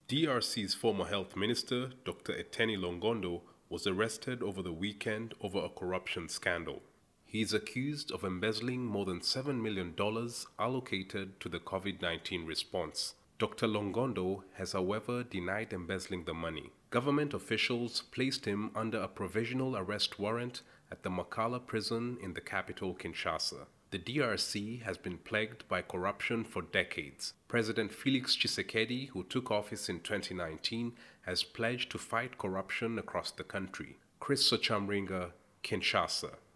DRC's former health minister, Dr. Eteni Longondo, was arrested over the weekend over a corruption scandal. He is accused of embezzling more than $7 million allocated to the COVID-19 response. Dr. Longondo has, however, denied embezzling the money. Government officials placed him under a provisional arrest warrant at the Makala prison in the capital, Kinshasa. The DRC has been plagued by corruption for decades. President Felix Tshisekedi, who took office in 2019, has pledged to fight corruption across the country. Chris Sochamringa, Kinshasa.